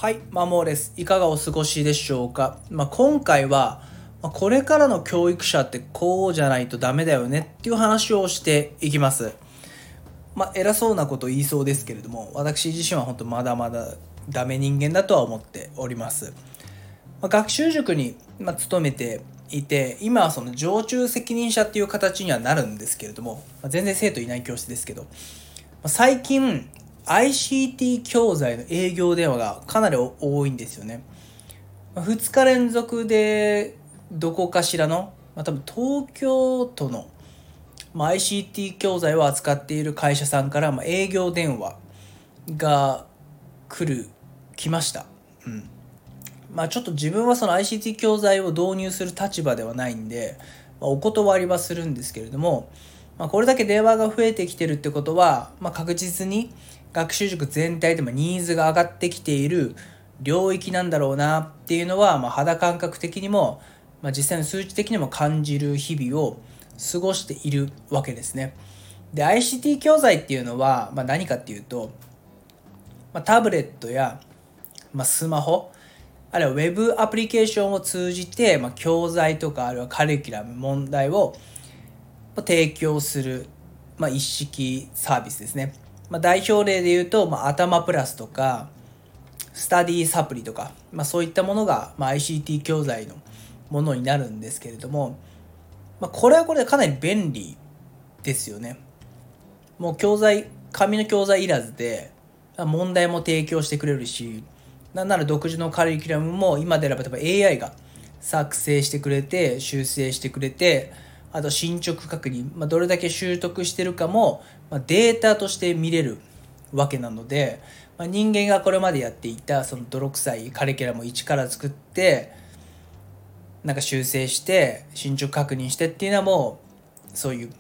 はい、マモーです。いかがお過ごしでしょうか。今回は、これからの教育者ってこうじゃないとダメだよねっていう話をしていきます。偉そうなこと言いそうですけれども、私自身は本当まだまだダメ人間だとは思っております。学習塾に勤めていて、今はその常駐責任者っていう形にはなるんですけれども、全然生徒いない教室ですけど、最近 ICT 教材の営業電話がかなり多いんですよね。2日連続でどこかしらの、多分東京都の、ICT 教材を扱っている会社さんから、営業電話が来ました。ちょっと自分はその ICT 教材を導入する立場ではないんで、お断りはするんですけれども、これだけ電話が増えてきてるってことは、確実に学習塾全体でもニーズが上がってきている領域なんだろうなっていうのは、肌感覚的にも、実際の数値的にも感じる日々を過ごしているわけですね。で、ICT 教材っていうのは、何かっていうと、タブレットや、スマホ、あるいはウェブアプリケーションを通じて、教材とかあるいはカリキュラム問題を提供する、一式サービスですね。代表例で言うと、頭プラスとかスタディサプリとか、そういったものが、ICT 教材のものになるんですけれども、これはこれでかなり便利ですよね。もう紙の教材いらずで問題も提供してくれるし、なんなら独自のカリキュラムも今であれば例えば AI が作成してくれて修正してくれて、あと進捗確認、どれだけ習得してるかも、データとして見れるわけなので、人間がこれまでやっていたその泥臭いカリキュラムを一から作って修正して進捗確認してっていうのはもうそういう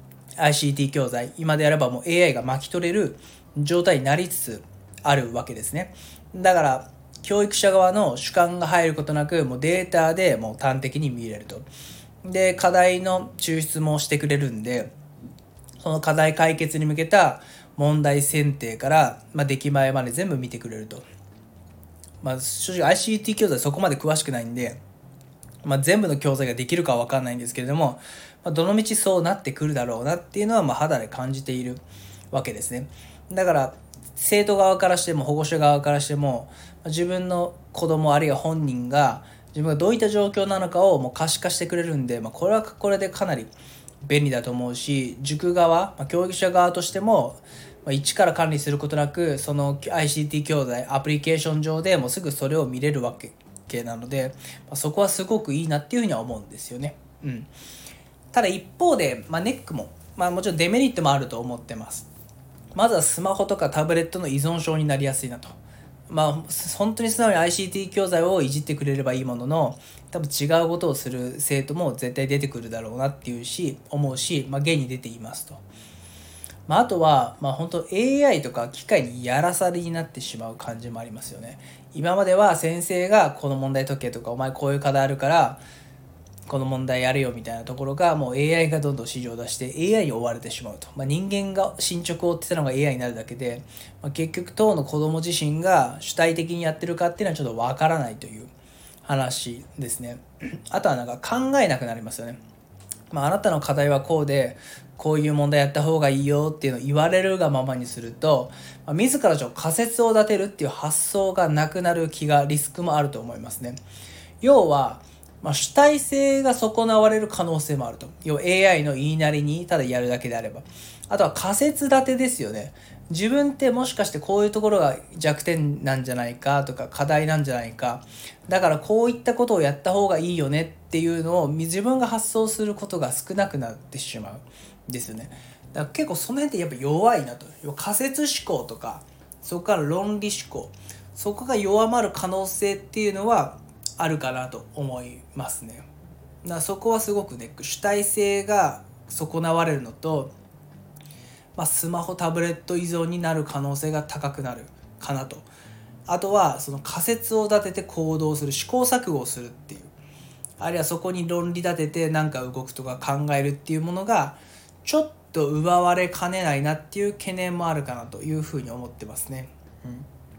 ICT 教材、今であればもう AI が巻き取れる状態になりつつあるわけですね。だから教育者側の主観が入ることなく、もうデータでもう端的に見れると。で、課題の抽出もしてくれるんで、その課題解決に向けた問題選定から、出来栄えまで全部見てくれると。正直 ICT 教材そこまで詳しくないんで、全部の教材ができるかは分かんないんですけれども、どのみちそうなってくるだろうなっていうのは肌で感じているわけですね。だから生徒側からしても保護者側からしても、自分の子供あるいは本人が自分がどういった状況なのかをもう可視化してくれるんで、これはこれでかなり便利だと思うし、塾側、教育者側としても一から管理することなく、その ICT 教材アプリケーション上でもうすぐそれを見れるわけなので、そこはすごくいいなっていうふうには思うんですよね。ただ一方で、ネックも、もちろんデメリットもあると思ってます。まずはスマホとかタブレットの依存症になりやすいなと。本当に素直に ICT 教材をいじってくれればいいものの、多分違うことをする生徒も絶対出てくるだろうなって思うし、現に出ていますと。あとは、本当 AI とか機械にやらされになってしまう感じもありますよね。今までは先生がこの問題解けとか、お前こういう課題あるからこの問題やれよみたいなところが、もう AI がどんどん指示を出して AI に追われてしまうと。人間が進捗を追ってたのが AI になるだけで、結局当の子供自身が主体的にやってるかっていうのはちょっとわからないという話ですね。あとは考えなくなりますよね。あなたの課題はこうで、こういう問題やった方がいいよっていうのを言われるがままにすると、自ら仮説を立てるっていう発想がなくなるリスクもあると思いますね。要は、主体性が損なわれる可能性もあると。要は AI の言いなりにただやるだけであれば。あとは仮説立てですよね。自分ってもしかしてこういうところが弱点なんじゃないかとか課題なんじゃないか。だからこういったことをやった方がいいよねっていうのを自分が発想することが少なくなってしまうんですよね。だから結構その辺ってやっぱ弱いなと。要は仮説思考とか、そこから論理思考。そこが弱まる可能性っていうのはあるかなと思いますね。だからそこはすごくね、主体性が損なわれるのと、スマホタブレット依存になる可能性が高くなるかなと。あとはその仮説を立てて行動する、試行錯誤をするっていう、あるいはそこに論理立てて動くとか考えるっていうものがちょっと奪われかねないなっていう懸念もあるかなというふうに思ってますね。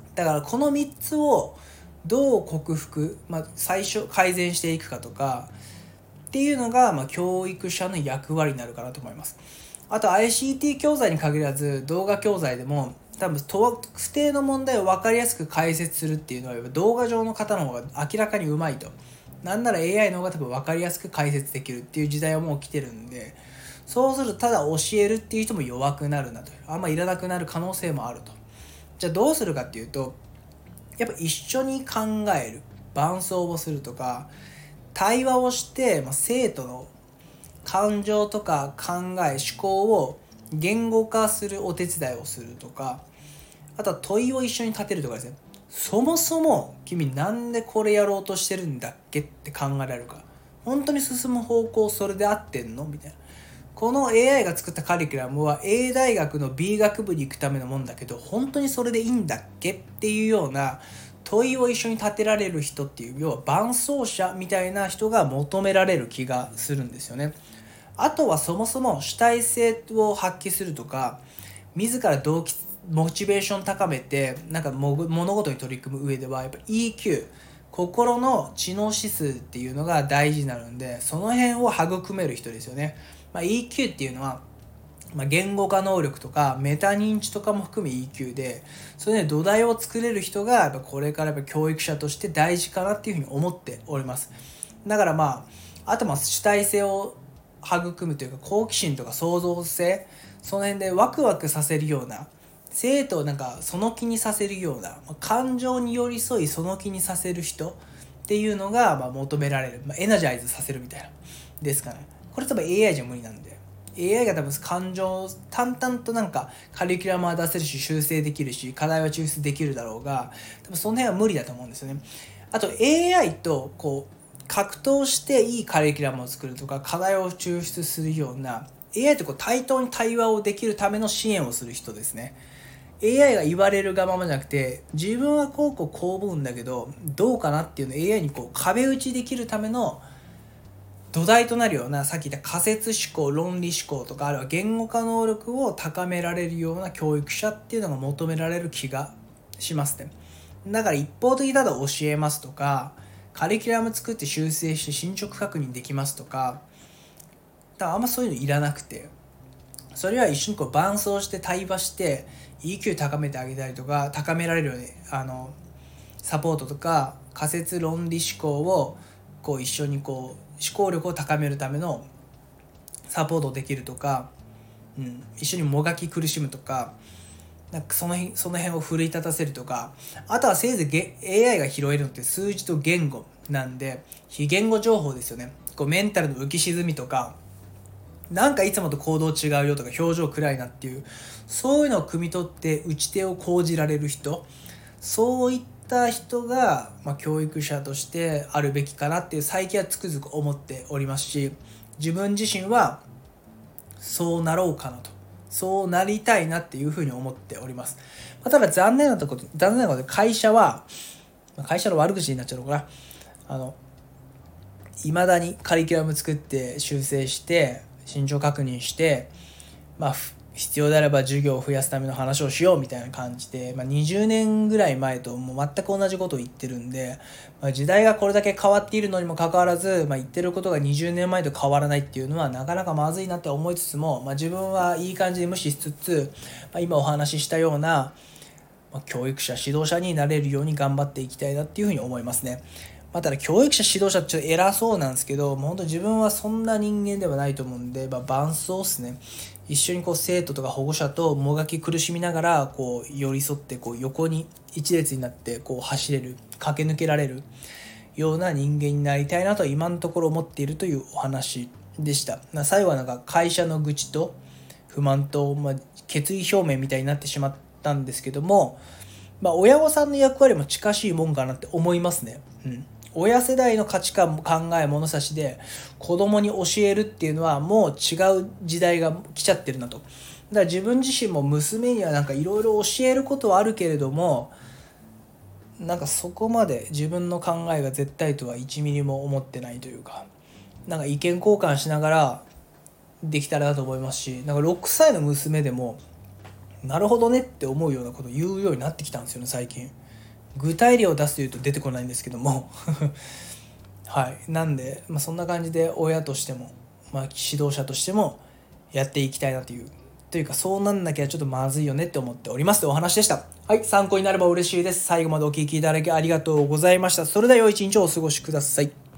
だからこの3つをどう克服、最初改善していくかとかっていうのが、教育者の役割になるかなと思います。あと ICT 教材に限らず動画教材でも多分特定の問題を分かりやすく解説するっていうのは動画上の方の方が明らかにうまいと。なんなら AI の方が多分分かりやすく解説できるっていう時代はもう来てるんで、そうするとただ教えるっていう人も弱くなるなと、あんまいらなくなる可能性もあると。じゃあどうするかっていうと、やっぱ一緒に考える、伴奏をするとか対話をして、生徒の感情とか考え思考を言語化するお手伝いをするとか、あとは問いを一緒に立てるとかですね。そもそも君なんでこれやろうとしてるんだっけって考えられるか、本当に進む方向それで合ってんのみたいな。この AI が作ったカリキュラムは A 大学の B 学部に行くためのもんだけど、本当にそれでいいんだっけっていうような問いを一緒に立てられる人っていう、要は伴走者みたいな人が求められる気がするんですよね。あとはそもそも主体性を発揮するとか、自ら動機モチベーション高めて物事に取り組む上ではやっぱ EQ、 心の知能指数っていうのが大事になるんで、その辺を育める人ですよね。EQ っていうのは、言語化能力とかメタ認知とかも含め EQ で、それで土台を作れる人がやっぱこれからやっぱ教育者として大事かなっていうふうに思っております。だからあと主体性を育むというか、好奇心とか創造性、その辺でワクワクさせるような、生徒をその気にさせるような、感情に寄り添いその気にさせる人っていうのが求められる、エナジャイズさせるみたいなですかね。これ多分 AI じゃ無理なんで、 AI が多分感情を淡々とカリキュラムは出せるし修正できるし課題は抽出できるだろうが、多分その辺は無理だと思うんですよね。あと AI と格闘していいカリキュラムを作るとか課題を抽出するような AI と対等に対話をできるための支援をする人ですね。 AI が言われるがままじゃなくて、自分はこう思うんだけどどうかなっていうのを AI に壁打ちできるための土台となるような、さっき言った仮説思考、論理思考とか、あるいは言語化能力を高められるような教育者っていうのが求められる気がしますね。だから一方的にただ教えますとか、カリキュラム作って修正して進捗確認できますとか、だからあんまそういうのいらなくて、それは一緒に伴走して対話して EQ 高めてあげたりとか、高められるようにサポートとか仮説論理思考を一緒に思考力を高めるためのサポートできるとか、一緒にもがき苦しむとか、その辺を奮い立たせるとか、あとはせいぜい AI が拾えるのって数字と言語なんで、非言語情報ですよね。メンタルの浮き沈みとか、いつもと行動違うよとか表情暗いなっていう、そういうのを汲み取って打ち手を講じられる人、そういった人が、教育者としてあるべきかなっていう最近はつくづく思っておりますし、自分自身はそうなろうかなと、そうなりたいなっていうふうに思っております。ただ残念なことで会社の悪口になっちゃうのかな、未だにカリキュラム作って修正して進捗確認して、必要であれば授業を増やすための話をしようみたいな感じで、20年ぐらい前ともう全く同じことを言ってるんで、時代がこれだけ変わっているのにもかかわらず、言ってることが20年前と変わらないっていうのはなかなかまずいなって思いつつも、自分はいい感じで無視しつつ、今お話ししたような、教育者指導者になれるように頑張っていきたいなっていうふうに思いますね。ただ教育者指導者ってちょっと偉そうなんですけど、本当自分はそんな人間ではないと思うんで、伴走ですね。一緒に生徒とか保護者ともがき苦しみながら寄り添って横に一列になって走れる、駆け抜けられるような人間になりたいなと今のところ思っているというお話でした。最後は会社の愚痴と不満と、決意表明みたいになってしまったんですけども、親御さんの役割も近しいもんかなって思いますね。親世代の価値観、考え、物差しで子供に教えるっていうのはもう違う時代が来ちゃってるなと。だから自分自身も娘にはいろいろ教えることはあるけれども、そこまで自分の考えが絶対とは1ミリも思ってないというか、意見交換しながらできたらなと思いますし、6歳の娘でもなるほどねって思うようなことを言うようになってきたんですよね最近。具体例を出すというと出てこないんですけどもはい、なんで、そんな感じで親としても、指導者としてもやっていきたいなというかそうなんなきゃちょっとまずいよねって思っておりますというお話でした。はい、参考になれば嬉しいです。最後までお聞きいただきありがとうございました。それでは良い一日をお過ごしください。